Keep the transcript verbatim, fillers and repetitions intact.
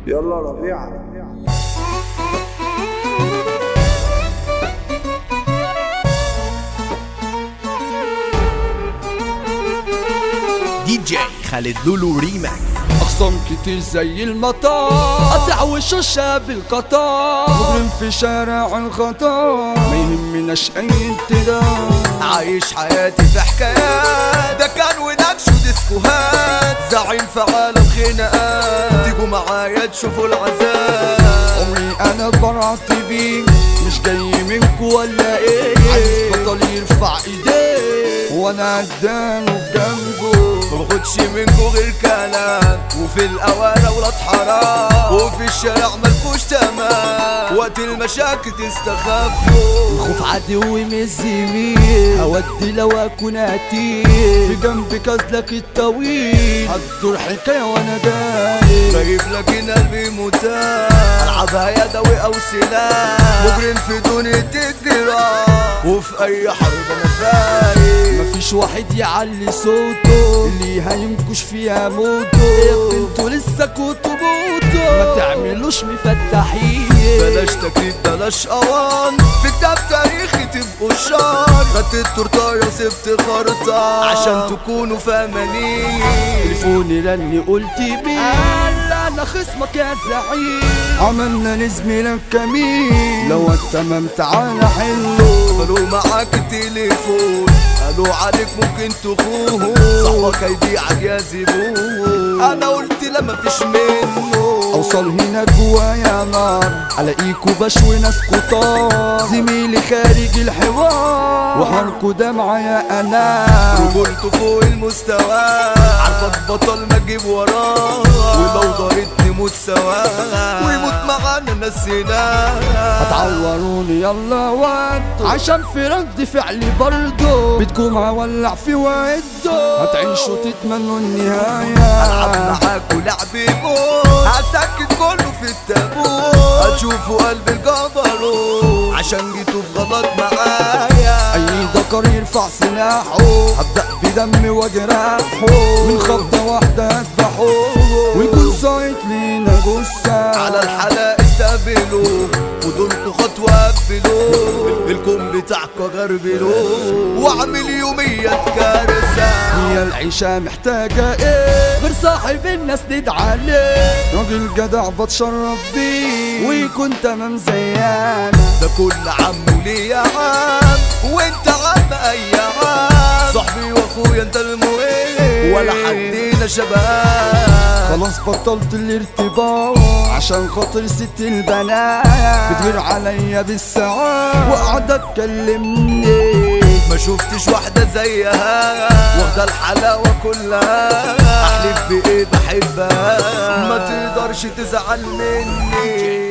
يلا ربيعة. دي جي خالد لولو ريماكس. أخصام كتير زي المطار، قطع وشوشة بالقطار، مجرم في شارع الخطار، ما يهمناش أي انتدار. عايش حياتي في حكايات، ده كان ونكش وديسكوهات، زعيم في عالم خناقات، تيجوا معايا تشوفوا العذاب. عمري أنا برعت بيه، مش جاي منكو ولا إيه؟ عايز بطل يرفع إيديه وأنا عدانه في جنبه، مباخدش منكو غير كلام، وفي الأوانة ولاد حرام، وفي الشارع ملكوش تمام، وقت المشاكل تستخبوا. الخوف عدوي مش زميل، أودي لو أكون قتيل، في جنبي كازلك الطويل، هتدور حكاية وأنا دايق، جايب لكن قلبي متاح، ألعبها يدوي أو سلاح، مجرم في دنيا الجراح، وفي أي حرب أنا فايق. مفيش واحد يعلي صوته، اللي هينكش فيها موته، يا انتوا لسه كنتوا موتوا، ما تعملوش مفتحين، بلاش تكريت بلاش اوان، في كتاب تاريخي تبقوا شان، خدت التورتايه وسبت خرطة عشان تكونوا فاهمانين. تليفوني رني قلت بيه، قال انا خصمك يا زعيم، عملنا لزميلك كمين، لو التمام تعالى حلو. قالوا معاك التليفون، قالوا عليك ممكن تخون، صاحبك هيبيعك يا زبون، انا قلت لا مفيش منه. اوصل هنا جوايا نار، الاقيكوا بشوي ناس كتار، زميلي خارج الحوار، وحركوا ده معايا انا، رجولته فوق المستوى، عارفك بطل ما تجيب وراه، ولو ضريت نموت سوا، ويموت معانا ناس هنا. هتعوروني يلا ودوا، عشان في رد فعلي برضو، بتكون هولع في وعدو، هتعيشوا تتمنوا النهاية. العب معاكوا لعب موت، هسكت كله في التابوت، هتشوفوا قلب الجبروت، عشان جيتوا في غلط معايا. اي ذكر يرفع سلاحه، هبدأ بدم وجراحه، من خبطة واحدة اذبحه، ويكون صايت لينا جثة. على الحلقة استقبلوا، خدولكوا خطوة قبلوا، الكون بتاعكوا غربلوا، واعمل يومية كارثة. هي العيشة محتاجة ايه غير صاحب الناس ندعى عليه، راجل جدع بتشرف بيه، ويكون تمام زينا، ده كل عم وليه يا عم، وانت عم اي عم، صاحبي واخويا انت المهم، ولا حدينا شباب. خلاص بطلت الارتباط، عشان خاطر ست البنات بتغير عليا بالساعات، وقاعدة تكلمني، ما شفتش واحدة زيها، واخدة الحلاوة كلها، احلف بايه بحبها، ما تقدرش تزعل مني.